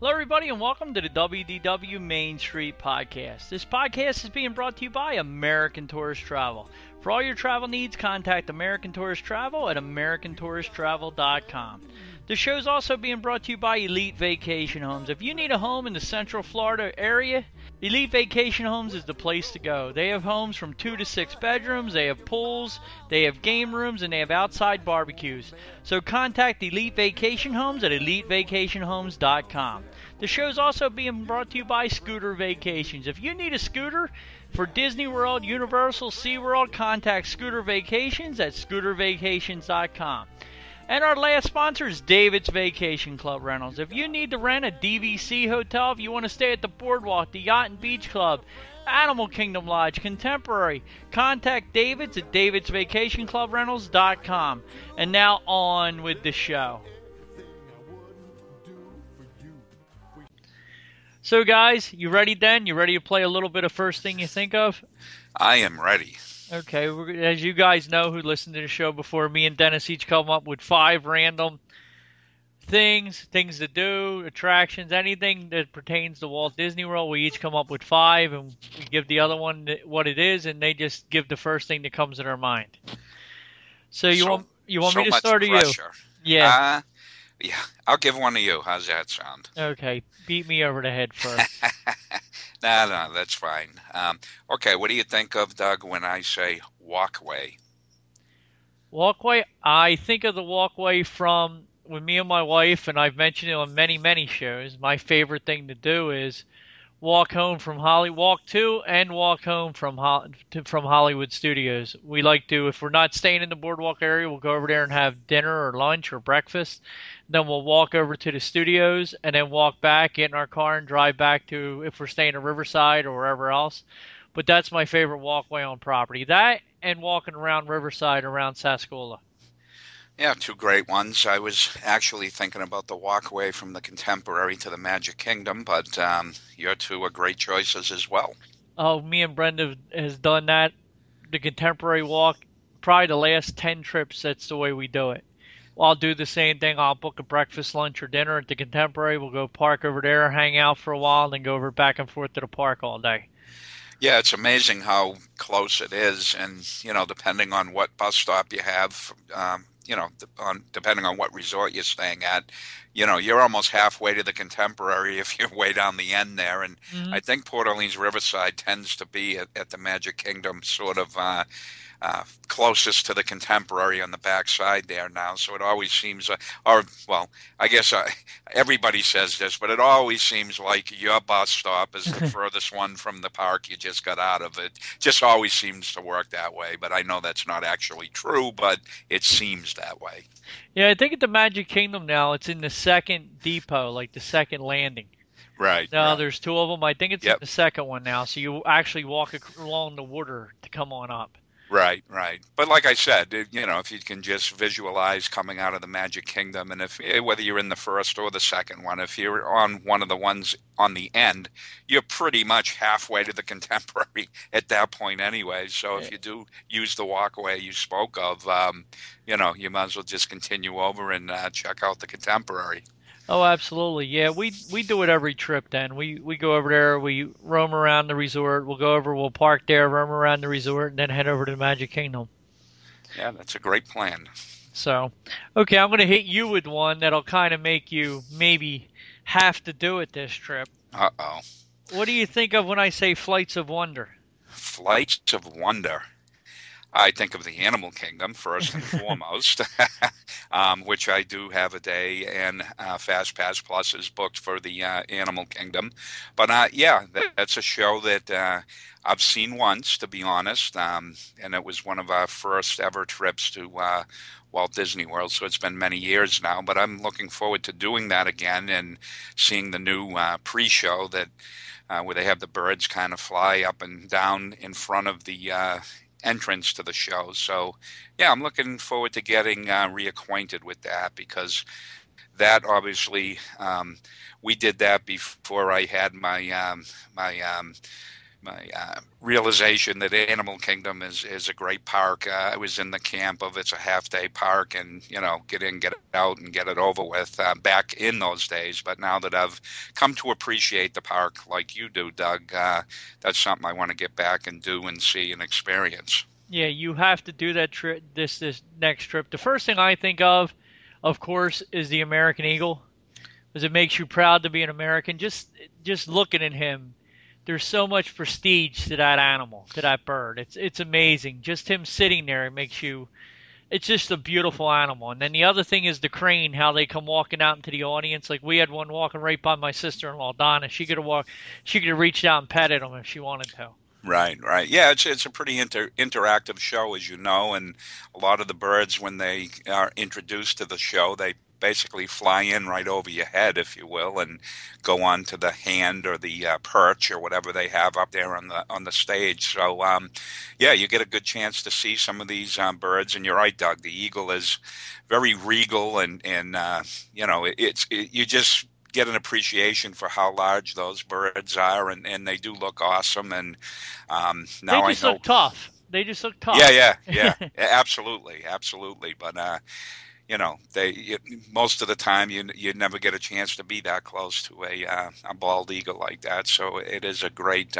Hello, everybody, and welcome to the WDW Main Street Podcast. This podcast is being brought to you by American Tourist Travel. For all your travel needs, contact American Tourist Travel at americantouristtravel.com. The show is also being brought to you by Elite Vacation Homes. If you need a home in the Central Florida area, Elite Vacation Homes is the place to go. They have homes from 2 to 6 bedrooms, they have pools, they have game rooms, and they have outside barbecues. So contact Elite Vacation Homes at elitevacationhomes.com. The show is also being brought to you by Scooter Vacations. If you need a scooter for Disney World, Universal, SeaWorld, contact Scooter Vacations at scootervacations.com. And our last sponsor is David's Vacation Club Rentals. If you need to rent a DVC hotel, if you want to stay at the Boardwalk, the Yacht and Beach Club, Animal Kingdom Lodge, Contemporary, contact David's at davidsvacationclubrentals.com. And now on with the show. So guys, you ready then? You ready to play a little bit of First Thing You Think Of? I am ready. Okay, as you guys know who listened to the show before, me and Dennis each come up with 5 random things to do, attractions, anything that pertains to Walt Disney World. We each come up with 5, and we give the other one what it is, and they just give the first thing that comes to their mind. So you want me to start or you? Yeah. Yeah, I'll give one to you. How's that sound? Okay, beat me over the head first. No, that's fine. Okay, what do you think of, Doug, when I say walkway? Walkway? I think of the walkway from with me and my wife, and I've mentioned it on many, many shows. My favorite thing to do is walk home from walk to and walk home from Hollywood Studios. We like to, if we're not staying in the Boardwalk area, we'll go over there and have dinner or lunch or breakfast. Then we'll walk over to the studios and then walk back, get in our car, and drive back to, if we're staying at Riverside or wherever else. But that's my favorite walkway on property. That and walking around Riverside, around Sascola. Yeah, 2 great ones. I was actually thinking about the walkway from the Contemporary to the Magic Kingdom, but your 2 are great choices as well. Oh, me and Brenda has done that. The Contemporary walk, probably the last 10 trips, that's the way we do it. I'll do the same thing. I'll book a breakfast, lunch, or dinner at the Contemporary. We'll go park over there, hang out for a while, and then go over back and forth to the park all day. Yeah, it's amazing how close it is, and depending on what bus stop you have, depending on what resort you're staying at, you're almost halfway to the Contemporary if you're way down the end there. And I think Port Orleans Riverside tends to be at the Magic Kingdom sort of closest to the Contemporary on the back side there now. So it always seems, everybody says this, but it always seems like your bus stop is the furthest one from the park you just got out of. It just always seems to work that way. But I know that's not actually true, but it seems that way. Yeah, I think at the Magic Kingdom now, it's in the second depot, like the second landing. Right. No, there's 2 of them. I think it's in the second one now. So you actually walk along the water to come on up. Right. But like I said, if you can just visualize coming out of the Magic Kingdom, and whether you're in the first or the second one, if you're on one of the ones on the end, you're pretty much halfway to the Contemporary at that point anyway. So if you do use the walkway you spoke of, you might as well just continue over and check out the Contemporary. Oh, absolutely. Yeah, we do it every trip then. We go over there, we roam around the resort, we'll go over, we'll park there, roam around the resort, and then head over to the Magic Kingdom. Yeah, that's a great plan. So, okay, I'm going to hit you with one that'll kind of make you maybe have to do it this trip. Uh-oh. What do you think of when I say Flights of Wonder? Flights of Wonder. I think of the Animal Kingdom first and foremost, which I do have a day, and Fast Pass Plus is booked for the Animal Kingdom. But that's a show that I've seen once, to be honest, and it was one of our first ever trips to Walt Disney World, so it's been many years now. But I'm looking forward to doing that again and seeing the new pre-show that where they have the birds kind of fly up and down in front of the entrance to the show. So, yeah, I'm looking forward to getting reacquainted with that, because that obviously we did that before I had my realization that Animal Kingdom is a great park. I was in the camp of it's a half-day park, and get in, get out, and get it over with back in those days. But now that I've come to appreciate the park like you do, Doug, that's something I want to get back and do and see and experience. Yeah, you have to do that trip. This next trip. The first thing I think of course, is the American Eagle, because it makes you proud to be an American. Just looking at him. There's so much prestige to that animal, to that bird. It's amazing. Just him sitting there, it's just a beautiful animal. And then the other thing is the crane, how they come walking out into the audience. Like we had one walking right by my sister-in-law, Donna. She could have reached out and petted him if she wanted to. Right. Yeah, it's a pretty interactive show, as you know, and a lot of the birds, when they are introduced to the show, they basically fly in right over your head, if you will, and go on to the hand or the perch or whatever they have up there on the stage. So, yeah, you get a good chance to see some of these birds. And you're right, Doug. The eagle is very regal, and you just get an appreciation for how large those birds are, and they do look awesome. And now they just look tough. They just look tough. Yeah, absolutely. But most of the time you never get a chance to be that close to a bald eagle like that. So it is a great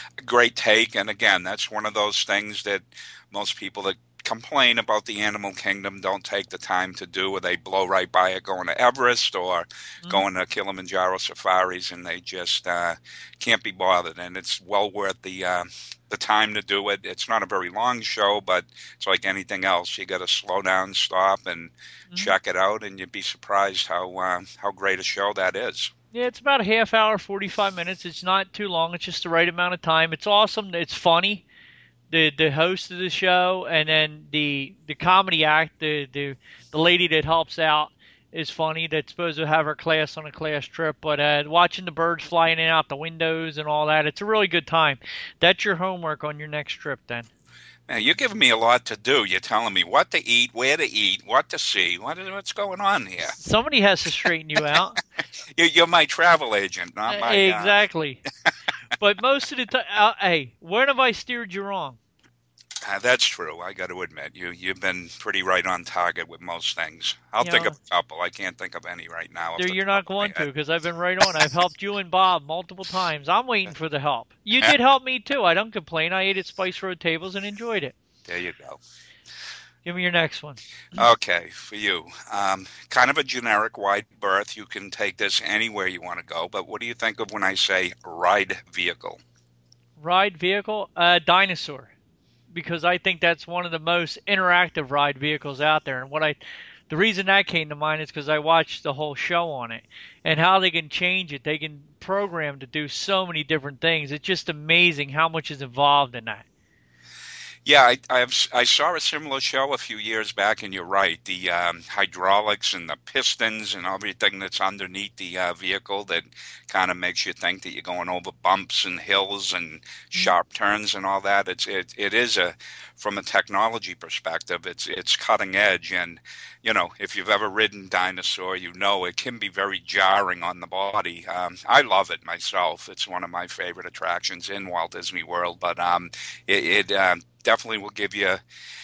take. And again, that's one of those things that most people that complain about the Animal Kingdom don't take the time to do, or they blow right by it going to Everest or going to Kilimanjaro safaris, and they just can't be bothered. And it's well worth the time to do it. It's not a very long show, but it's like anything else. You got to slow down, stop, and check it out, and you'd be surprised how great a show that is. Yeah, it's about a half hour, 45 minutes. It's not too long. It's just the right amount of time. It's awesome. It's funny. The host of the show, and then the comedy act, the lady that helps out is funny. That's supposed to have her class on a class trip, but watching the birds flying in and out the windows and all that, it's a really good time. That's your homework on your next trip, then. Man, you're giving me a lot to do. You're telling me what to eat, where to eat, what to see. What's going on here? Somebody has to straighten you out. You're my travel agent, not my... Exactly. But most of the time, hey, when have I steered you wrong? That's true. I got to admit, you've been pretty right on target with most things. I'll think of a couple. I can't think of any right now. You're not going to, because I've been right on. I've helped you and Bob multiple times. I'm waiting for the help. You did help me too. I don't complain. I ate at Spice Road Tables and enjoyed it. There you go. Give me your next one. Okay, for you. Kind of a generic wide berth. You can take this anywhere you want to go, but what do you think of when I say ride vehicle? Ride vehicle? Dinosaur. Because I think that's one of the most interactive ride vehicles out there. And the reason that came to mind is because I watched the whole show on it, and how they can change it. They can program to do so many different things. It's just amazing how much is involved in that. Yeah, I saw a similar show a few years back, and you're right. The hydraulics and the pistons and everything that's underneath the vehicle that kind of makes you think that you're going over bumps and hills and sharp turns and all that. It is from a technology perspective, it's cutting edge. And if you've ever ridden Dinosaur, it can be very jarring on the body. I love it myself. It's one of my favorite attractions in Walt Disney World. But it definitely will give you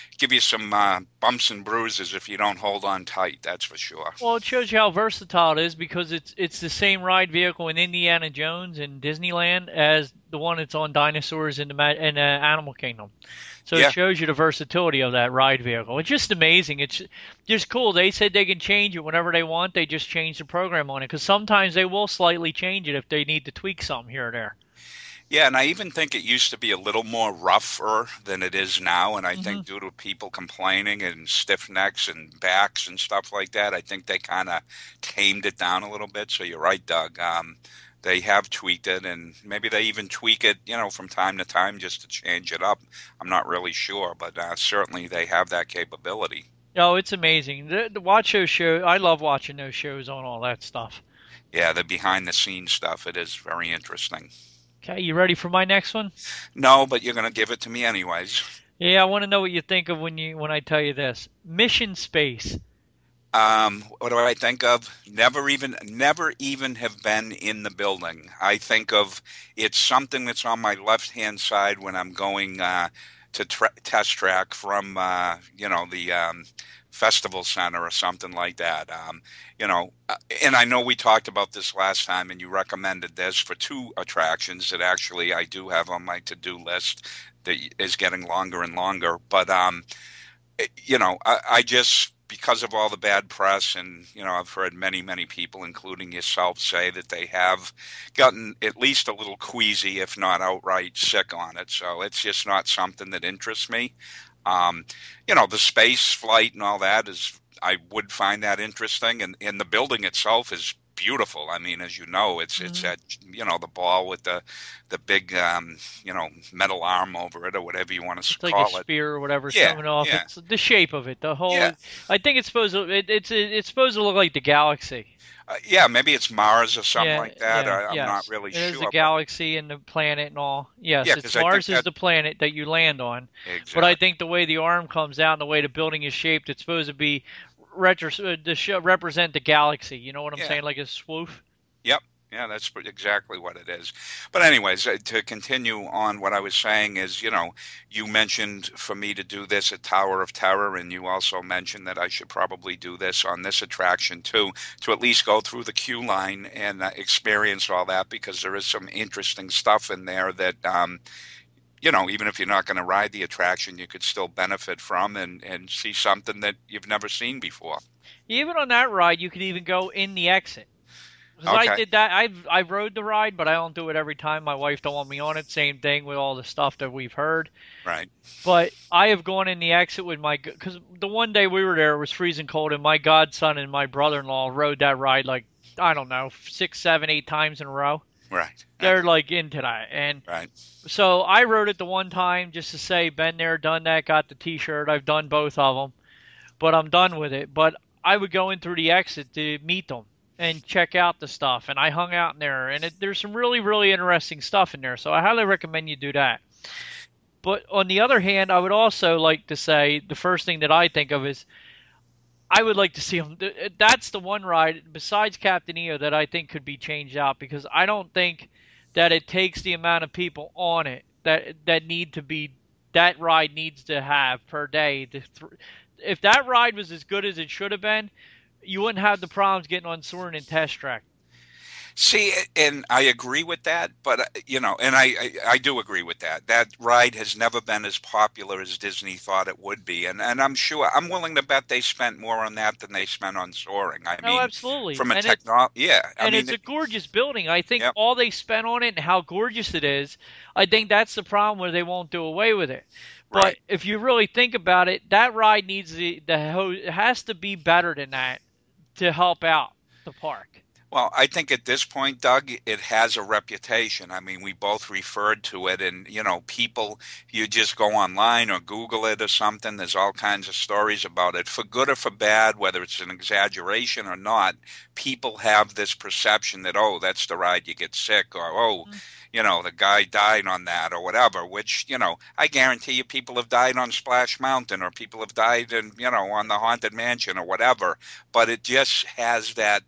some bumps and bruises if you don't hold on tight. That's for sure. Well, it shows you how versatile it is, because it's the same ride vehicle in Indiana Jones and Disneyland as the one that's on Dinosaurs in the Animal Kingdom. So It shows you the versatility of that ride vehicle. It's just amazing. It's just cool. They said they can change it whenever they want. They just change the program on it, because sometimes they will slightly change it if they need to tweak something here or there. Yeah, and I even think it used to be a little more rougher than it is now, and I think due to people complaining and stiff necks and backs and stuff like that, I think they kind of tamed it down a little bit. So you're right, Doug. They have tweaked it, and maybe they even tweak it, from time to time just to change it up. I'm not really sure, but certainly they have that capability. Oh, it's amazing. The watch those shows. I love watching those shows on all that stuff. Yeah, the behind-the-scenes stuff. It is very interesting. Okay, you ready for my next one? No, but you're going to give it to me anyways. Yeah, I want to know what you think of when I tell you this. Mission Space. What do I think of? Never even have been in the building. I think of it's something that's on my left-hand side when I'm going to test track from, the festival center or something like that. And I know we talked about this last time, and you recommended this for two attractions that actually I do have on my to-do list that is getting longer and longer. But I just, because of all the bad press, and I've heard many people, including yourself, say that they have gotten at least a little queasy, if not outright sick on it. So it's just not something that interests me. The space flight and all that I would find that interesting, and the building itself is beautiful. I mean, as you know, it's that the ball with the big metal arm over it, or whatever you want to It's like call a it. spear or whatever Yeah, coming off. yeah, It's the shape of it. The whole. yeah. I think it's supposed to. It's supposed to look like the galaxy. Yeah, maybe it's Mars or something Yeah, like that. yeah, I'm not yes. really It is sure. the galaxy and the planet and all. Yes, Yeah, it's because I think Mars is that the planet that you land on. But I exactly. think the way the arm comes out and the way the building is shaped, it's supposed to be represent the galaxy. You know what I'm Yeah. saying? Like a swoosh. Yep. Yeah, that's exactly what it is. But anyways, to continue on, what I was saying is, you mentioned for me to do this at Tower of Terror, and you also mentioned that I should probably do this on this attraction too, to at least go through the queue line and experience all that, because there is some interesting stuff in there that, even if you're not going to ride the attraction, you could still benefit from and see something that you've never seen before. Even on that ride, you could even go in the exit. Because I Okay. did that. I rode the ride, but I don't do it every time. My wife don't want me on it. Same thing with all the stuff that we've heard. Right. But I have gone in the exit with because the one day we were there it was freezing cold, and my godson and my brother-in-law rode that ride like I don't know 6, 7, 8 times in a row. Right. They're like into that, and Right. so I rode it the one time just to say been there, done that, got the T-shirt. I've done both of them, but I'm done with it. But I would go in through the exit to meet them and check out the stuff, and I hung out in there, and there's some really interesting stuff in there. So I highly recommend you do that. But on the other hand, I would also like to say the first thing that I think of is I would like to see them. That's the one ride besides Captain EO that I think could be changed out because I don't think that it takes the amount of people on it that need to be that ride needs to have per day. If that ride was as good as it should have been, you wouldn't have the problems getting on Soarin' and Test Track. See, and I agree with that, but and I do agree with that. That ride has never been as popular as Disney thought it would be, and I'm willing to bet they spent more on that than they spent on Soaring. I No, mean, absolutely, from a yeah, I and mean, it's a gorgeous building. I think yep, all they spent on it and how gorgeous it is, I think that's the problem where they won't do away with it. But right. if you really think about it, that ride needs it has to be better than that to help out the park. Well, I think at this point, Doug, it has a reputation. I mean, we both referred to it, and people, you just go online or Google it or something. There's all kinds of stories about it, for good or for bad, whether it's an exaggeration or not. People have this perception that, oh, that's the ride you get sick, or oh, the guy died on that, or whatever. Which I guarantee you, people have died on Splash Mountain, or people have died in on the Haunted Mansion, or whatever. But it just has that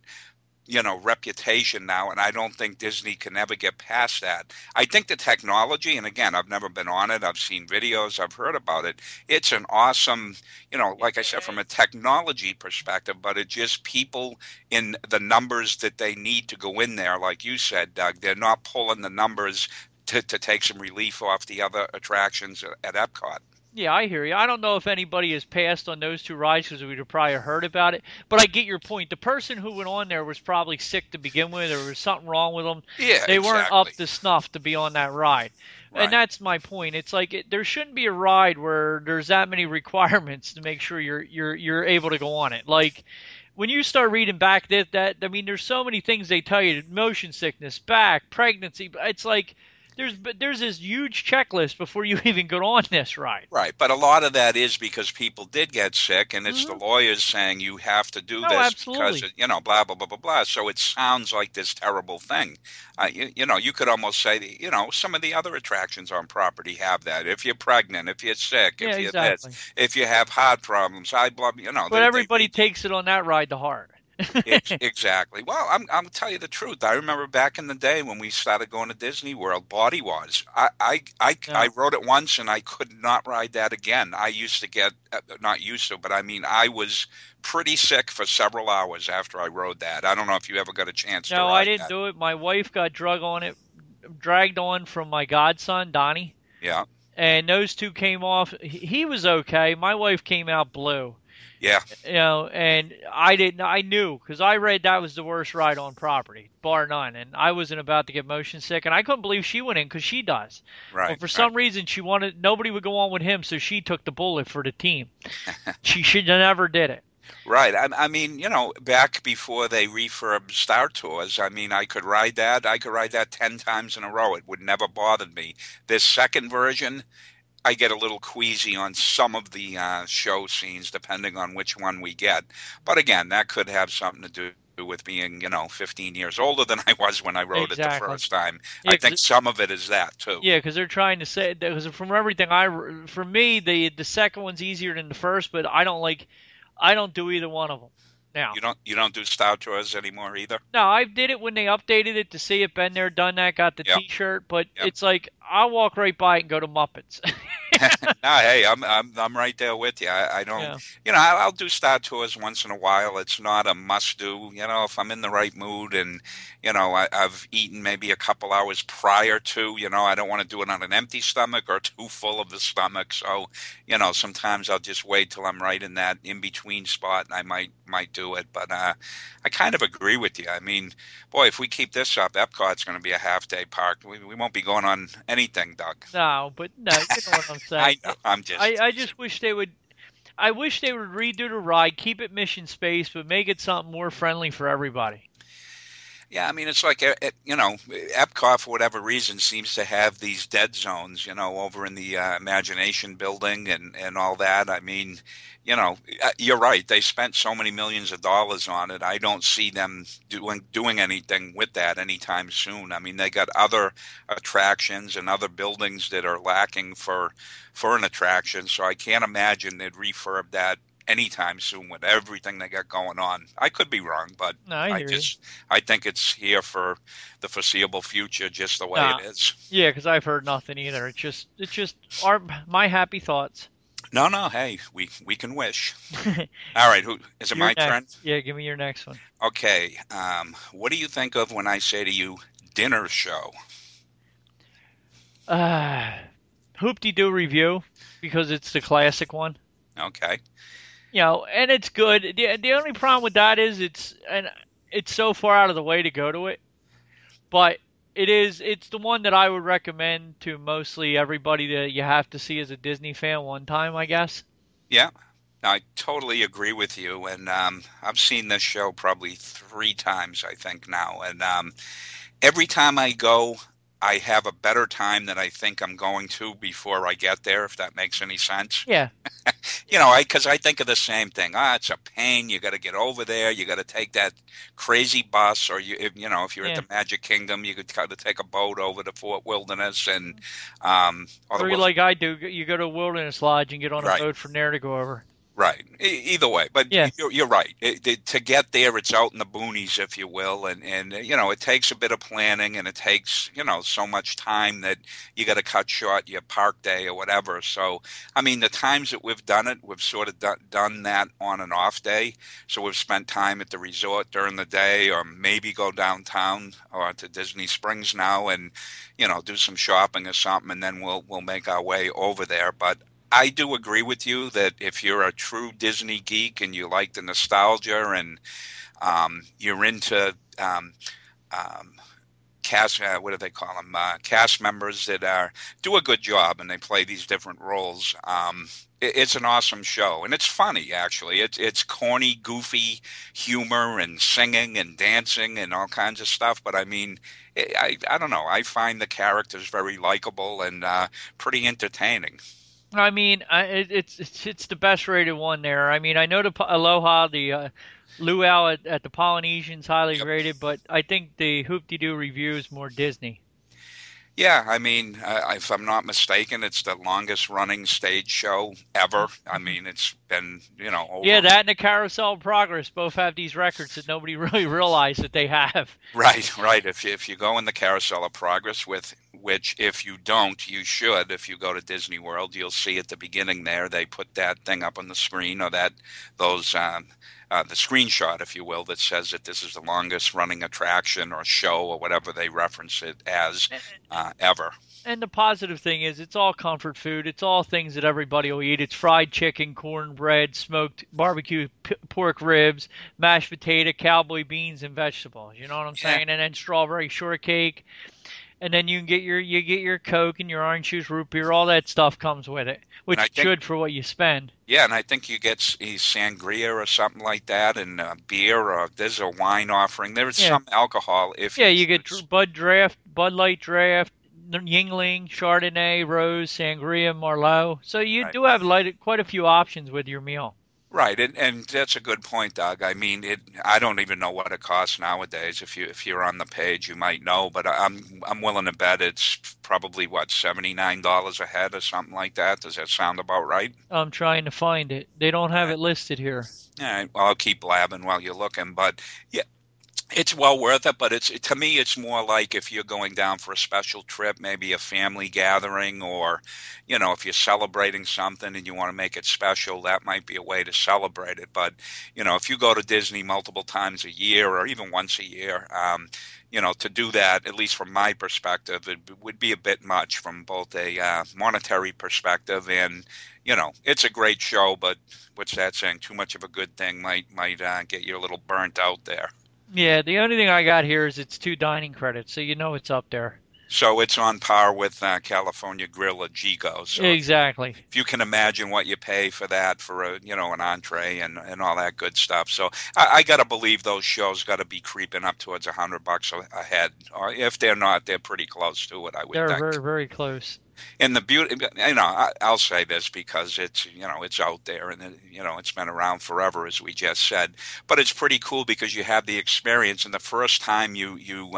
reputation now, and I don't think Disney can ever get past that. I think the technology, and again, I've never been on it, I've seen videos, I've heard about it. It's an awesome, like I said, from a technology perspective, but it just people in the numbers that they need to go in there, like you said, Doug, they're not pulling the numbers to take some relief off the other attractions at Epcot. Yeah, I hear you. I don't know if anybody has passed on those two rides because we'd have probably heard about it. But I get your point. The person who went on there was probably sick to begin with. There was something wrong with them. Yeah, They weren't up exactly. to snuff to be on that ride. And Right. that's my point. It's like there shouldn't be a ride where there's that many requirements to make sure you're able to go on it. Like when you start reading back that I mean, there's so many things they tell you: motion sickness, back, pregnancy. It's like there's this huge checklist before you even go on this ride. Right, but a lot of that is because people did get sick, and it's the Hmm. lawyers saying you have to do Oh, this because, absolutely. blah, blah, blah, blah, blah. So it sounds like this terrible thing. You could almost say, that, some of the other attractions on property have that. If you're pregnant, if you're sick, Yeah, if you're this, exactly. if you have heart problems, high blood, But they everybody read. takes it on that ride to heart. Exactly. Well, I'm tell you the truth. I remember back in the day when we started going to Disney World, Body Wars. I No. rode it once and I could not ride that again. I used to get not used to, but I mean I was pretty sick for several hours after I rode that. I don't know if you ever got a chance to No, I ride didn't that. do it. My wife got dragged on from my godson, Donnie, Yeah. and those two came off. He was okay. My wife came out blue. Yeah. And I didn't. I knew because I read that was the worst ride on property, bar none. And I wasn't about to get motion sick, and I couldn't believe she went in because she does. But Right. for Right. some reason, she wanted nobody would go on with him, so she took the bullet for the team. She should have never did it. Right. I mean, back before they refurbed Star Tours, I mean, I could ride that. I could ride that 10 times in a row. It would never bother me. This second version, I get a little queasy on some of the show scenes, depending on which one we get. But again, that could have something to do with being, 15 years older than I was when I rode it the Exactly. first time. Yeah, I 'cause think some of it is that too. yeah, because they're trying to say because from everything for me the second one's easier than the first, but I don't do either one of them now. You don't do Star Tours anymore either. No, I did it when they updated it to see it. Been there, done that. Got the Yep. T-shirt, but Yep. it's like I'll walk right by it and go to Muppets. No, hey, I'm right there with you. I don't, Yeah, I'll do Star Tours once in a while. It's not a must do. If I'm in the right mood and I've eaten maybe a couple hours prior to. I don't want to do it on an empty stomach or too full of the stomach. So sometimes I'll just wait till I'm right in that in between spot, and I might do it. But I kind of agree with you. I mean, boy, if we keep this up, Epcot's going to be a half-day park. We won't be going on anything, Doug. no, but no, you know what I'm saying. I know. I'm just I teasing. just wish they would. I wish they would redo the ride, keep it mission space, but make it something more friendly for everybody. Yeah, I mean, it's like, Epcot, for whatever reason, seems to have these dead zones, over in the Imagination building and all that. I mean, you're right. They spent so many millions of dollars on it. I don't see them doing anything with that anytime soon. I mean, they got other attractions and other buildings that are lacking for an attraction, so I can't imagine they'd refurb that anytime soon with everything they got going on. I could be wrong, but No, I hear you. I think it's here for the foreseeable future, just the way Nah, it is. yeah, because I've heard nothing either. It's just my happy thoughts. No, no, hey, we can wish. All right, who is it? You're My turn. next. Yeah, give me your next one. Okay. What do you think of when I say to you dinner show? Uh, Hoop-de-doo review because it's the classic one. Okay. And it's good. The only problem with that is it's so far out of the way to go to it, but it's the one that I would recommend to mostly everybody that you have to see as a Disney fan one time, I guess. Yeah, I totally agree with you, and I've seen this show probably 3 times, I think now, and every time I go, I have a better time than I think I'm going to before I get there, if that makes any sense. Yeah, Because I think of the same thing. It's a pain. You got to get over there. You got to take that crazy bus, or if you're at yeah. the Magic Kingdom, you could try to take a boat over to Fort Wilderness, and or the Or you like I do, you go to Wilderness Lodge and get on a right. boat from there to go over. Right. Either way, but Yeah, you're right. To get there, it's out in the boonies, if you will, and it takes a bit of planning, and it takes so much time that you got to cut short your park day or whatever. So, I mean, the times that we've done it, we've sort of done that on an off day. So we've spent time at the resort during the day, or maybe go downtown or to Disney Springs now, and do some shopping or something, and then we'll make our way over there. But I do agree with you that if you're a true Disney geek and you like the nostalgia and you're into um, cast, what do they call them? Cast members that do a good job, and they play these different roles. It's an awesome show, and it's funny actually. It's corny, goofy humor and singing and dancing and all kinds of stuff. But I mean, I don't know. I find the characters very likable and pretty entertaining. I mean, it's the best rated one there. I mean, I know the Aloha, the Luau at the Polynesians highly Yep. rated, but I think the Hoop-de-Doo review is more Disney. Yeah, I mean, if I'm not mistaken, it's the longest running stage show ever. I mean, it's been, over. Yeah, that and the Carousel of Progress both have these records that nobody really realized that they have. Right, right. If you go in the Carousel of Progress, with which if you don't, you should. If you go to Disney World, you'll see at the beginning there they put that thing up on the screen, or those the screenshot, if you will, that says that this is the longest running attraction or show or whatever they reference it as ever. And the positive thing is it's all comfort food. It's all things that everybody will eat. It's fried chicken, cornbread, smoked barbecue pork ribs, mashed potato, cowboy beans, and vegetables. You know what I'm saying? And then strawberry shortcake. And then you get your Coke and your orange juice, root beer. All that stuff comes with it, which is good for what you spend. Yeah, and I think you get sangria or something like that, and beer, or there's a wine offering. There's some alcohol. You get Bud Light Draft, Yingling, Chardonnay, Rose, Sangria, Merlot. So you do have quite a few options with your meal. Right, and that's a good point, Doug. I mean, I don't even know what it costs nowadays. If you're on the page, you might know, but I'm willing to bet it's probably $79 a head or something like that. Does that sound about right? I'm trying to find it. They don't have it listed here. All right, well, I'll keep blabbing while you're looking, but yeah. It's well worth it, but to me, it's more like if you're going down for a special trip, maybe a family gathering, or, if you're celebrating something and you want to make it special, that might be a way to celebrate it. But, if you go to Disney multiple times a year or even once a year, to do that, at least from my perspective, it would be a bit much from both a monetary perspective and, it's a great show, but what's that saying? Too much of a good thing might get you a little burnt out there. Yeah, the only thing I got here is it's 2 dining credits, so it's up there. So it's on par with California Grill or Gigo. So exactly. If you can imagine what you pay for that, for an entree and all that good stuff. So I got to believe those shows got to be creeping up towards $100 a head. Or if they're not, they're pretty close to it, I would think. They're very, very close. And the beauty, I'll say this because it's, it's out there and, it's been around forever, as we just said. But it's pretty cool because you have the experience. And the first time you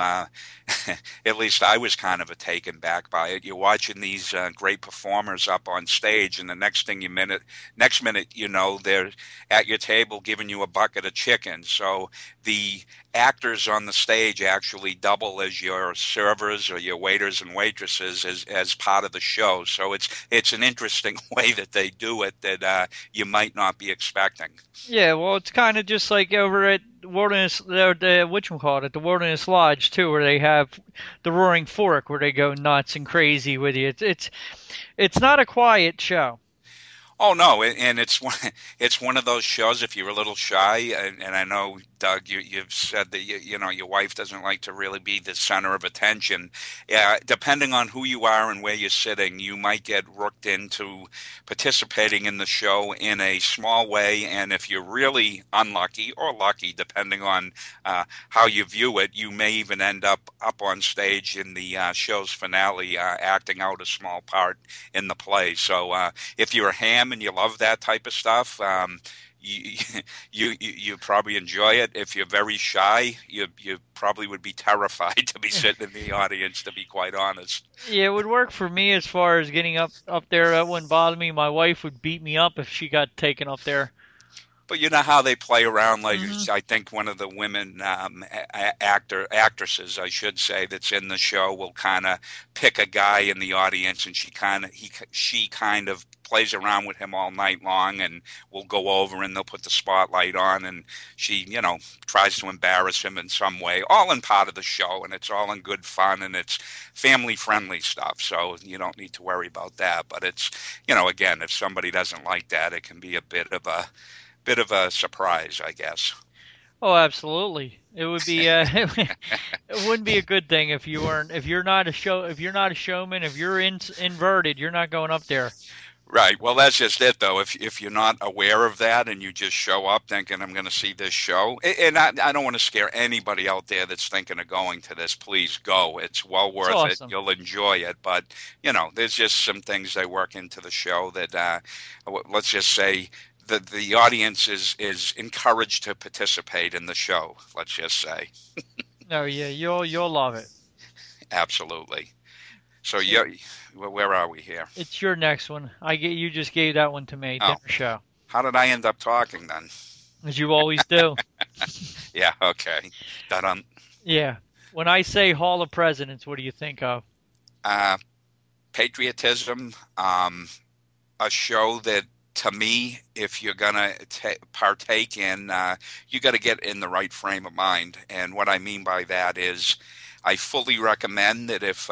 at least I was kind of taken back by it. You're watching these great performers up on stage, and the next minute, they're at your table giving you a bucket of chicken. So the actors on the stage actually double as your servers or your waiters and waitresses as part of the show. So it's an interesting way that they do it that you might not be expecting. Yeah, well, it's kind of just like over at Wilderness, the Wilderness Lodge too, where they have the Roaring Fork, where they go nuts and crazy with you. It's not a quiet show. Oh no, and it's one of those shows. If you're a little shy, and I know, Doug, you've said that your wife doesn't like to really be the center of attention. Yeah, depending on who you are and where you're sitting, you might get rooked into participating in the show in a small way. And if you're really unlucky or lucky, depending on how you view it, you may even end up on stage in the show's finale, acting out a small part in the play. So if you're a ham and you love that type of stuff, you probably enjoy it. If you're very shy, you probably would be terrified to be sitting in the audience, to be quite honest. Yeah, it would work for me as far as getting up there. That wouldn't bother me. My wife would beat me up if she got taken up there. But you know how they play around, like I think one of the women actresses, I should say, that's in the show will kind of pick a guy in the audience, and she kind of plays around with him all night long, and will go over and they'll put the spotlight on, and she, tries to embarrass him in some way, all in part of the show, and it's all in good fun, and it's family friendly stuff, so you don't need to worry about that. But it's, again, if somebody doesn't like that, it can be a bit of a surprise, I guess. Oh, absolutely. It would be it wouldn't be a good thing if you weren't if you're not a show if you're not a showman, if you're inverted, you're not going up there. Right. Well, that's just it, though. If you're not aware of that and you just show up thinking I'm going to see this show, and I don't want to scare anybody out there that's thinking of going to this. Please go. It's well It's worth it. awesome. You'll enjoy it. But there's just some things they work into the show that let's just say the audience is encouraged to participate in the show. Let's just say. No, yeah, you'll love it. Absolutely. So So yeah, where are we here? it's your next one. You just gave that one to me, Oh, dinner show, how did I end up talking then? as you always do. Yeah. Okay. Done. Yeah. When I say Hall of Presidents, what do you think of? Uh, Patriotism, a show that to me, if you're gonna partake in, you got to get in the right frame of mind. And what I mean by that is, I fully recommend that if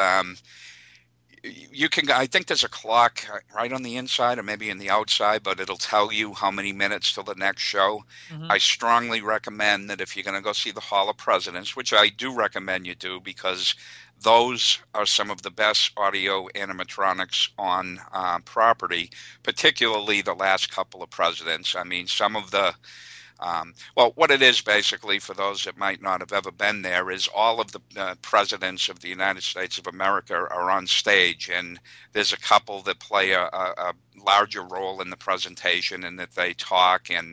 you can, I think there's a clock right on the inside or maybe in the outside, but it'll tell you how many minutes till the next show. Hmm. I strongly recommend that if you're going to go see the Hall of Presidents, which I do recommend you do because those are some of the best audio animatronics on property, particularly the last couple of presidents. I mean, some of the well, what it is basically, for those that might not have ever been there, is all of the presidents of the United States of America are on stage, and there's a couple that play a larger role in the presentation and that they talk. And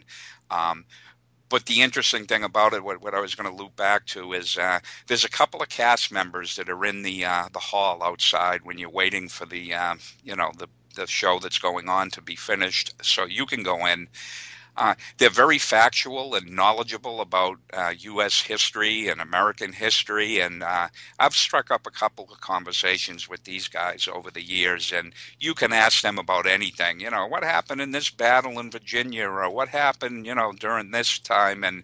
but the interesting thing about it, what I was going to loop back to, is there's a couple of cast members that are in the hall outside when you're waiting for the the show that's going on to be finished, so you can go in. They're very factual and knowledgeable about U.S. history and American history, and I've struck up a couple of conversations with these guys over the years, and you can ask them about anything. What happened in this battle in Virginia, or what happened, during this time, and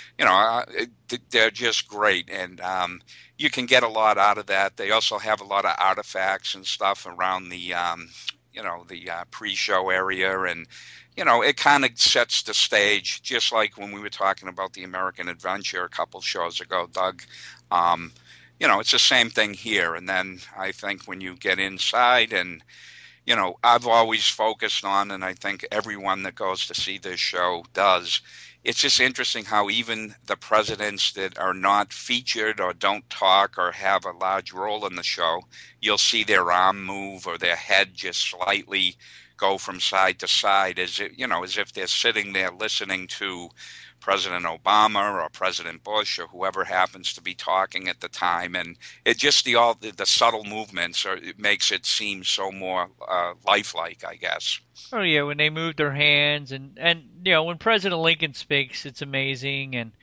they're just great, and you can get a lot out of that. They also have a lot of artifacts and stuff around the pre-show area, and it kind of sets the stage, just like when we were talking about the American Adventure a couple shows ago, Doug. It's the same thing here. And then I think when you get inside, and I've always focused on, and I think everyone that goes to see this show does, it's just interesting how even the presidents that are not featured or don't talk or have a large role in the show, you'll see their arm move or their head just slightly go from side to side, as if they're sitting there listening to President Obama or President Bush or whoever happens to be talking at the time. And it just the subtle movements, it makes it seem so more lifelike, I guess. Oh yeah, when they move their hands and when President Lincoln speaks, it's amazing, and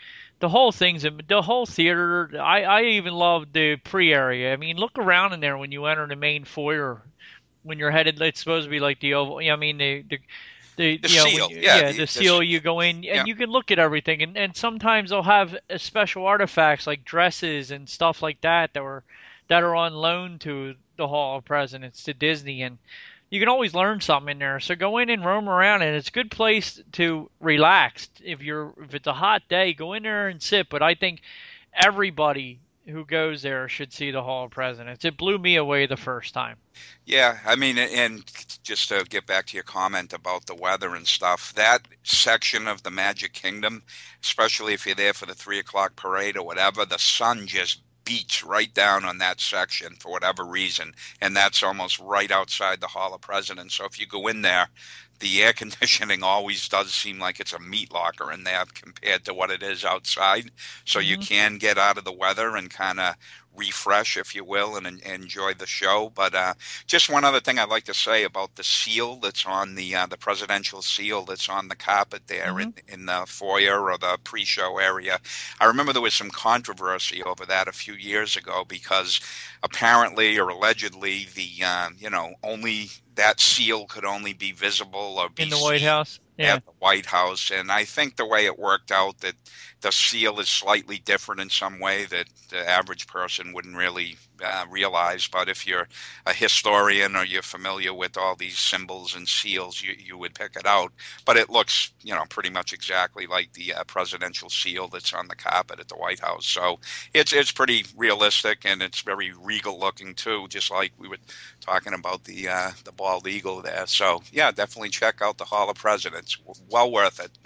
the whole theater. I even love the pre area. I mean, look around in there when you enter the main foyer. When you're headed, it's supposed to be like the oval. I mean the The seal, yeah, the seal. You go in yeah. and you can look at everything, and sometimes they'll have special artifacts like dresses and stuff like that are on loan to the Hall of Presidents, to Disney, and you can always learn something in there. So go in and roam around, and it's a good place to relax. If it's a hot day, go in there and sit. But I think everybody who goes there should see the Hall of Presidents. It blew me away the first time. Yeah, I mean, and just to get back to your comment about the weather and stuff, that section of the Magic Kingdom, especially if you're there for the 3 o'clock parade or whatever, the sun just beats right down on that section for whatever reason, and that's almost right outside the Hall of Presidents. So if you go in there, the air conditioning always does seem like it's a meat locker in there compared to what it is outside. So you Hmm. can get out of the weather and kind of refresh, if you will, and enjoy the show. But just one other thing I'd like to say about the seal that's on the presidential seal that's on the carpet there Hmm. in the foyer or the pre-show area. I remember there was some controversy over that a few years ago because apparently or allegedly the only that seal could only be visible or In be the White seen House. Yeah. at the White House. And I think the way it worked out, that the seal is slightly different in some way that the average person wouldn't really realize. But if you're a historian or you're familiar with all these symbols and seals, you would pick it out. But it looks, pretty much exactly like the presidential seal that's on the carpet at the White House. So it's pretty realistic, and it's very regal looking too, just like we were talking about the bald eagle there. So yeah, definitely check out the Hall of Presidents. Well worth it.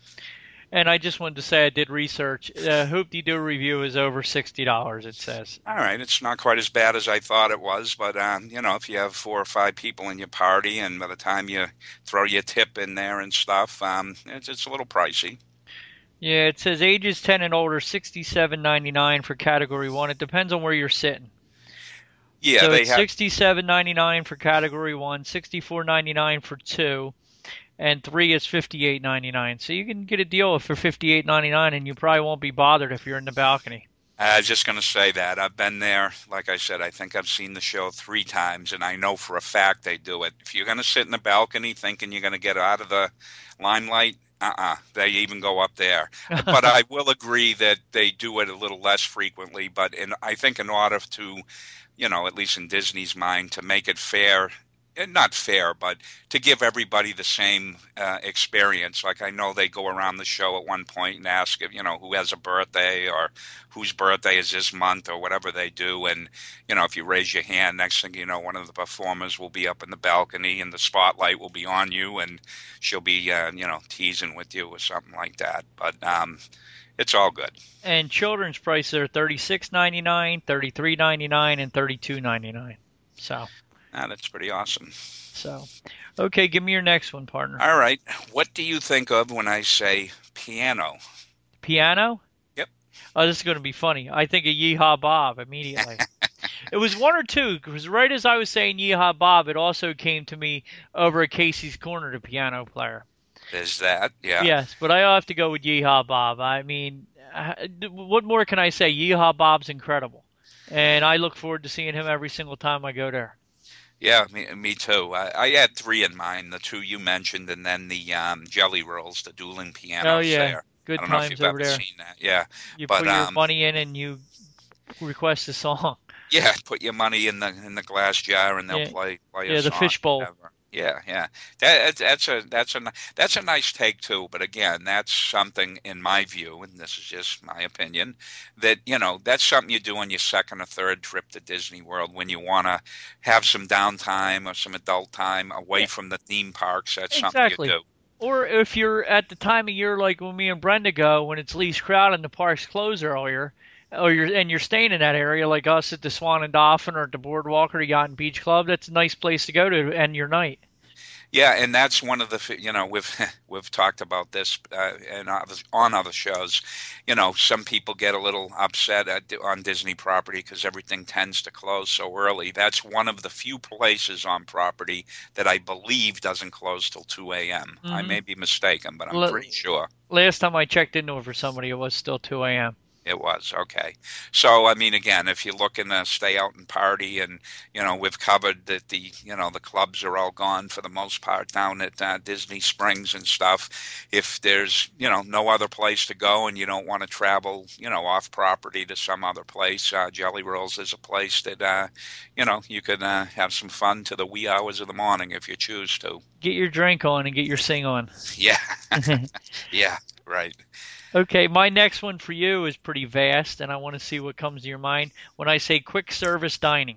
And I just wanted to say I did research. Hoop-de-doo review is over $60, it says. All right. It's not quite as bad as I thought it was, but, if you have 4 or 5 people in your party and by the time you throw your tip in there and stuff, it's a little pricey. Yeah, it says ages 10 and older, $67.99 for Category 1. It depends on where you're sitting. Yeah, so it's $67.99 for Category 1, $64.99 for 2. And 3 is $58.99. So you can get a deal for $58.99, and you probably won't be bothered if you're in the balcony. I was just going to say that. I've been there. Like I said, I think I've seen the show 3 times, and I know for a fact they do it. If you're going to sit in the balcony thinking you're going to get out of the limelight, they even go up there. But I will agree that they do it a little less frequently. But I think in order to, at least in Disney's mind, to make it fair, not fair, but to give everybody the same experience. Like I know they go around the show at one point and ask if, who has a birthday or whose birthday is this month or whatever they do. And, if you raise your hand, next thing you know, one of the performers will be up in the balcony and the spotlight will be on you and she'll be, teasing with you or something like that. But it's all good. And children's prices are $36.99, $33.99, and $32.99. So... that's pretty awesome. So, okay, give me your next one, partner. All right. What do you think of when I say piano? Piano? Yep. Oh, this is going to be funny. I think of Yeehaw Bob immediately. It was 1 or 2, because right as I was saying Yeehaw Bob, it also came to me over at Casey's Corner, the piano player. There's that, yeah. Yes, but I have to go with Yeehaw Bob. I mean, what more can I say? Yeehaw Bob's incredible. And I look forward to seeing him every single time I go there. Yeah, me too. I had 3 in mind, the 2 you mentioned, and then the Jelly Rolls, the dueling pianos. Oh, yeah. There. Good I don't know times if you've over ever there. seen that. Yeah. You put your money in and you request a song. Yeah, put your money in the glass jar and they'll play a song. Yeah, the fishbowl. Yeah. That's a nice take too. But again, that's something in my view, and this is just my opinion, that that's something you do on your second or third trip to Disney World when you want to have some downtime or some adult time away from the theme parks. That's something you do. Or if you're at the time of year like when me and Brenda go, when it's least crowded and the parks close earlier, or you're staying in that area like us at the Swan and Dolphin or at the Boardwalk or the Yacht and Beach Club, that's a nice place to go to end your night. Yeah, and that's one of the we've talked about this and on other shows. Some people get a little upset on Disney property because everything tends to close so early. That's one of the few places on property that I believe doesn't close till 2 a.m. Mm-hmm. I may be mistaken, but I'm pretty sure. Last time I checked into it for somebody, it was still 2 a.m. It was, okay. So, I mean, again, if you're looking to stay out and party and, we've covered that the clubs are all gone for the most part down at Disney Springs and stuff. If there's, no other place to go and you don't want to travel, off property to some other place, Jelly Rolls is a place that, you could have some fun to the wee hours of the morning if you choose to. Get your drink on and get your sing on. Yeah. Yeah, right. Okay, my next one for you is pretty vast, and I want to see what comes to your mind when I say quick service dining.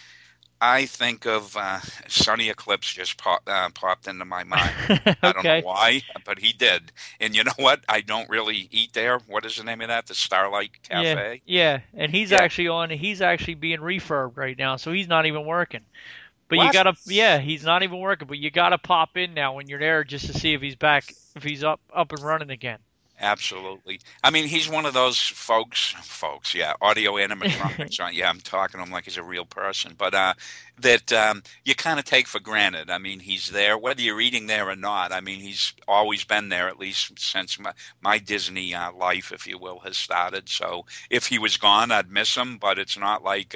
I think of Sunny Eclipse just popped into my mind. Okay. I don't know why, but he did. And you know what? I don't really eat there. What is the name of that? The Starlight Cafe? Yeah. And he's actually being refurbed right now, so he's not even working. But what? He's not even working, but you gotta pop in now when you're there just to see if he's back, if he's up and running again. Absolutely. I mean, he's one of those folks, yeah, audio animatronics. Yeah, I'm talking to him like he's a real person, but that you kind of take for granted. I mean, he's there, whether you're eating there or not. I mean, he's always been there, at least since my Disney life, if you will, has started. So if he was gone, I'd miss him, but it's not like,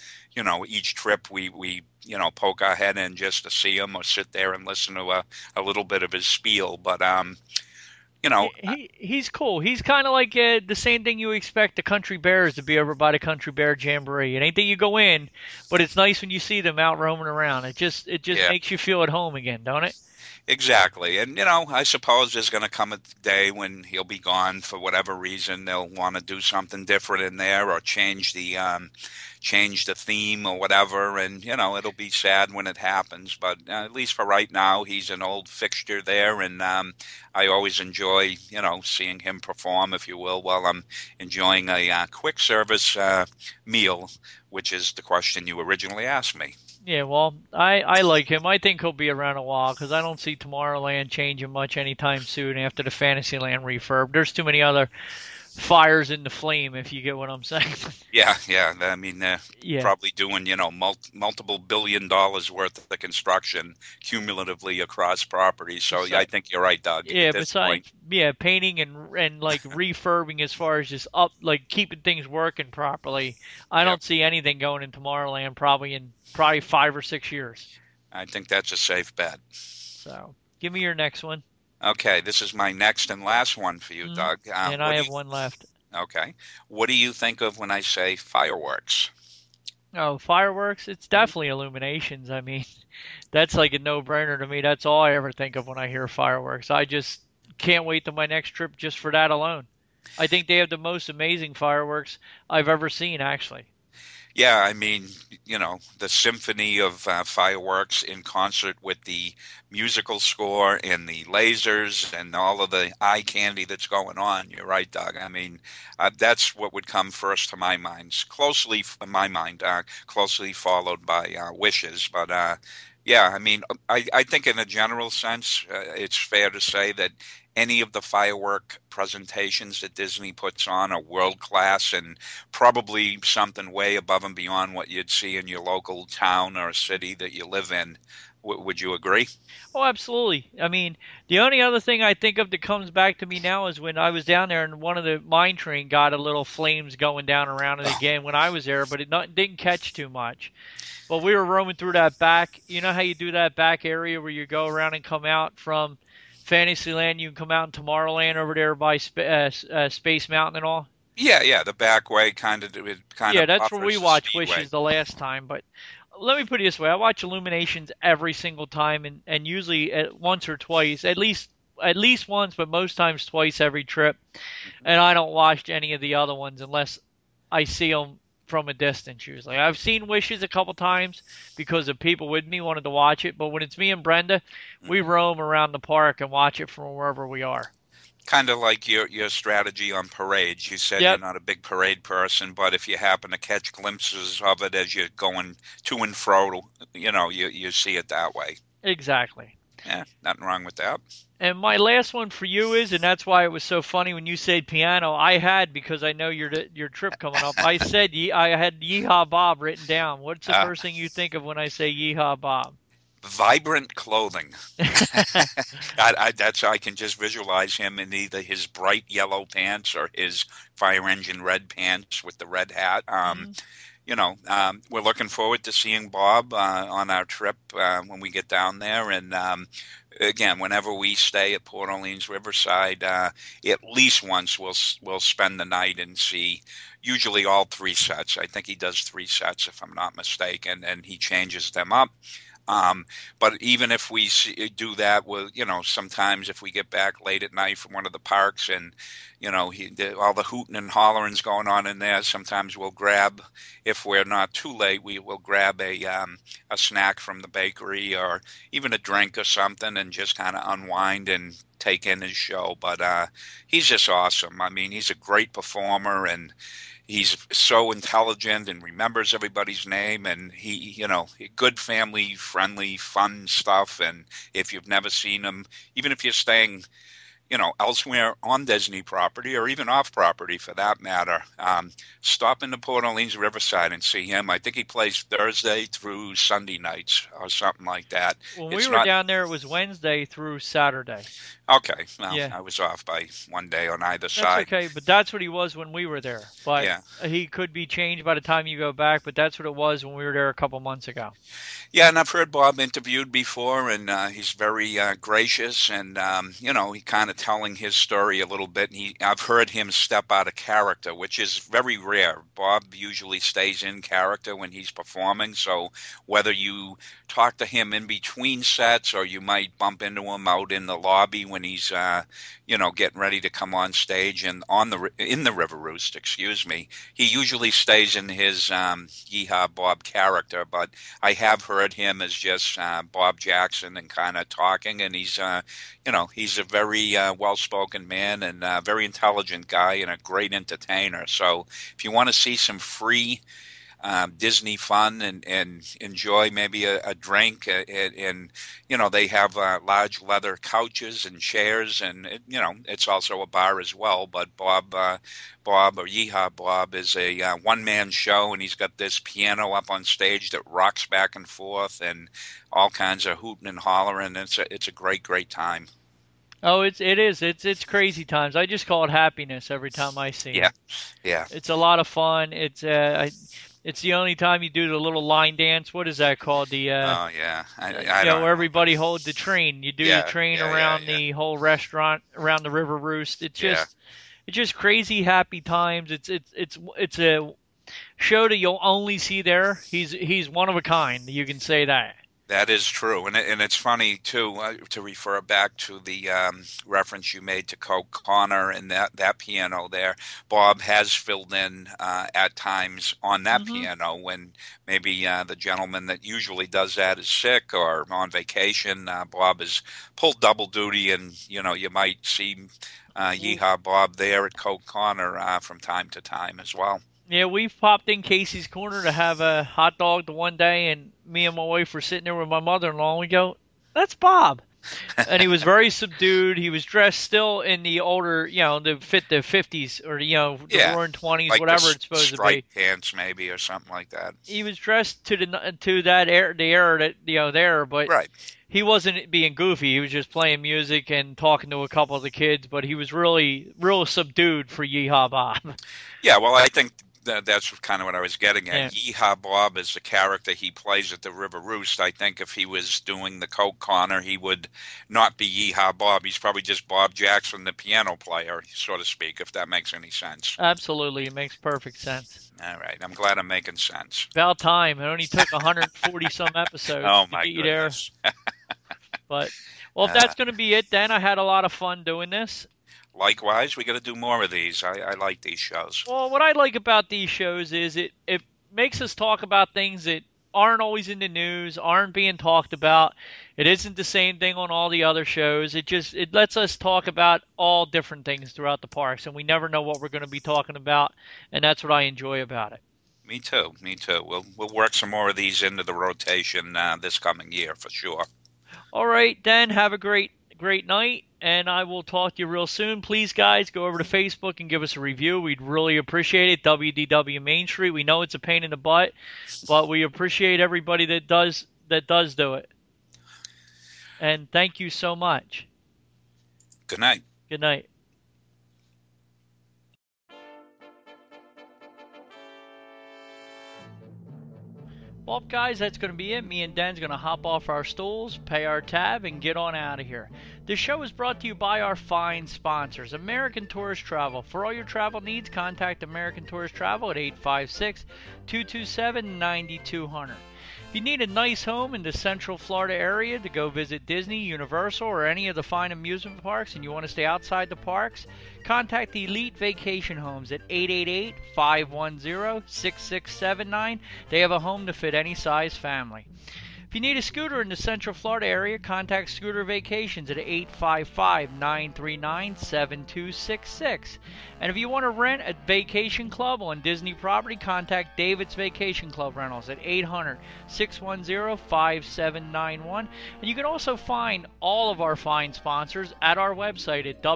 each trip we poke our head in just to see him or sit there and listen to a little bit of his spiel. But, you know, He's cool. He's kind of like the same thing you expect the Country Bears to be over by the Country Bear Jamboree. It ain't that you go in, but it's nice when you see them out roaming around. It just yeah. makes you feel at home again, don't it? Exactly. And, I suppose there's going to come a day when he'll be gone for whatever reason. They'll want to do something different in there or change the theme or whatever. And, it'll be sad when it happens. But at least for right now, he's an old fixture there. And I always enjoy, seeing him perform, if you will, while I'm enjoying a quick service meal, which is the question you originally asked me. Yeah, well, I like him. I think he'll be around a while because I don't see Tomorrowland changing much anytime soon after the Fantasyland refurb. There's too many other fires in the flame, if you get what I'm saying. Yeah, yeah. I mean, they're Yeah. probably doing, multiple $billion worth of construction cumulatively across properties. So yeah, I think you're right, Doug. Yeah, At this besides, point, yeah, painting and like refurbing as far as just up, like keeping things working properly. I yep, don't see anything going in Tomorrowland probably 5 or 6 years. I think that's a safe bet. So, give me your next one. Okay, this is my next and last one for you, Hmm. Doug. And I have one left. Okay, what do you think of when I say fireworks? Oh, fireworks? It's definitely illuminations. I mean, that's like a no-brainer to me. That's all I ever think of when I hear fireworks. I just can't wait to my next trip just for that alone. I think they have the most amazing fireworks I've ever seen, actually. Yeah, I mean, the symphony of fireworks in concert with the musical score and the lasers and all of the eye candy that's going on. You're right, Doug. I mean, that's what would come first to my mind. In my mind, closely followed by wishes. But yeah, I mean, I think in a general sense, it's fair to say that any of the firework presentations that Disney puts on are world class and probably something way above and beyond what you'd see in your local town or city that you live in. Would you agree? Oh, absolutely. I mean, the only other thing I think of that comes back to me now is when I was down there and one of the mine train got a little flames going down around it again when I was there, but didn't catch too much. But we were roaming through that back. You know how you do that back area where you go around and come out from Fantasyland? You can come out in Tomorrowland over there by Space Mountain and all. Yeah, yeah. The back way it kind Yeah, of that's where we buffers the watched speedway. Wishes the last time. But let me put it this way: I watch Illuminations every single time, and usually once or twice, at least once, but most times twice every trip. And I don't watch any of the other ones unless I see them from a distance. Usually, I've seen Wishes a couple times because of people with me wanted to watch it. But when it's me and Brenda, we Mhm. roam around the park and watch it from wherever we are. Kind of like your strategy on parades. You said you're Yep, not a big parade person, but if you happen to catch glimpses of it as you're going to and fro, you see it that way. exactly. Yeah, nothing wrong with that. And my last one for you is, and that's why it was so funny when you said piano. I had because I know your trip coming up. I had Yeehaw Bob written down. What's the Uh, first thing you think of when I say Yeehaw Bob? Vibrant clothing. I can just visualize him in either his bright yellow pants or his fire engine red pants with the red hat. Mhm. We're looking forward to seeing Bob on our trip when we get down there. And again, whenever we stay at Port Orleans Riverside, at least once we'll spend the night and see. Usually all three sets. I think he does three sets if I'm not mistaken, and he changes them up. But even if do that, sometimes if we get back late at night from one of the parks and, all the hooting and hollering's going on in there, sometimes we'll grab, if we're not too late, we will grab a snack from the bakery or even a drink or something and just kind of unwind and take in his show. But he's just awesome. I mean, he's a great performer and he's so intelligent and remembers everybody's name and good family friendly fun stuff. And if you've never seen him, even if you're staying elsewhere on Disney property or even off property for that matter, stop into Port Orleans Riverside and see him. I think he plays Thursday through Sunday nights or something like that. When we It's were not down there, it was Wednesday through Saturday. okay. Well, Yeah, I was off by one day on either that's side. okay, but that's what he was when we were there. But Yeah. he could be changed by the time you go back, but that's what it was when we were there a couple months ago. Yeah, and I've heard Bob interviewed before, and he's very gracious, and he kind of of telling his story a little bit. And I've heard him step out of character, which is very rare. Bob usually stays in character when he's performing. So whether you talk to him in between sets or you might bump into him out in the lobby when he's, getting ready to come on stage and in the River Roost, he usually stays in his Yeehaw Bob character. But I have heard him as just Bob Jackson and kind of talking, and he's he's a very well-spoken man and a very intelligent guy and a great entertainer. So if you want to see some free Disney fun and enjoy maybe a drink, and they have large leather couches and chairs, and it's also a bar as well. But Bob or Yeehaw Bob is a one-man show, and he's got this piano up on stage that rocks back and forth, and all kinds of hooting and hollering. It's a great time. Oh, it is. It's crazy times. I just call it happiness every time I see it. Yeah. It's a lot of fun. It's the only time you do the little line dance. What is that called? The oh yeah, I where everybody holds the train. You do the train around the whole restaurant, around the River Roost. It's just crazy happy times. It's a show that you'll only see there. He's one of a kind. You can say that. That is true, and it's funny too to refer back to the reference you made to Coke Connor and that piano there. Bob has filled in at times on that piano when maybe the gentleman that usually does that is sick or on vacation. Bob has pulled double duty, and you might see Yeehaw Bob there at Coke Connor from time to time as well. Yeah, we popped in Casey's Corner to have a hot dog the one day, and me and my wife were sitting there with my mother-in-law, and we go, "That's Bob." And he was very subdued. He was dressed still in the older, the 50s or, the roaring 20s, like whatever it's supposed to be. Striped pants maybe or something like that. He was dressed to that era, that, there, but right. He wasn't being goofy. He was just playing music and talking to a couple of the kids, but he was really real subdued for Yeehaw Bob. Yeah, well, I think that's kind of what I was getting at. Yeah. Yeehaw Bob is the character he plays at the River Roost. I think if he was doing the Coke Connor, he would not be Yeehaw Bob. He's probably just Bob Jackson, the piano player, so to speak, if that makes any sense. Absolutely. It makes perfect sense. All right. I'm glad I'm making sense. About time. It only took 140-some episodes to get you there. But, well, if that's going to be it, then I had a lot of fun doing this. Likewise, we got to do more of these. I like these shows. Well, what I like about these shows is it makes us talk about things that aren't always in the news, aren't being talked about. It isn't the same thing on all the other shows. It lets us talk about all different things throughout the parks, and we never know what we're going to be talking about, and that's what I enjoy about it. Me too. We'll work some more of these into the rotation this coming year for sure. All right, then. Have a great night, and I will talk to you real soon. Please, guys, go over to Facebook and give us a review. We'd really appreciate it. WDW Main Street. We know it's a pain in the butt, but we appreciate everybody that does do it. And thank you so much. Good night. Good night. Well, guys, that's going to be it. Me and Dan's going to hop off our stools, pay our tab, and get on out of here. This show is brought to you by our fine sponsors, American Tourist Travel. For all your travel needs, contact American Tourist Travel at 856-227-9200. If you need a nice home in the Central Florida area to go visit Disney, Universal, or any of the fine amusement parks, and you want to stay outside the parks, contact the Elite Vacation Homes at 888-510-6679. They have a home to fit any size family. If you need a scooter in the Central Florida area, contact Scooter Vacations at 855-939-7266. And if you want to rent a vacation club on Disney property, contact David's Vacation Club Rentals at 800-610-5791. And you can also find all of our fine sponsors at our website at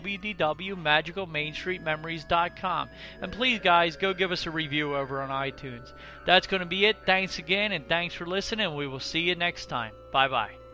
www.magicalmainstreetmemories.com. And please, guys, go give us a review over on iTunes. That's going to be it. Thanks again, and thanks for listening. We will see you next time. Bye-bye.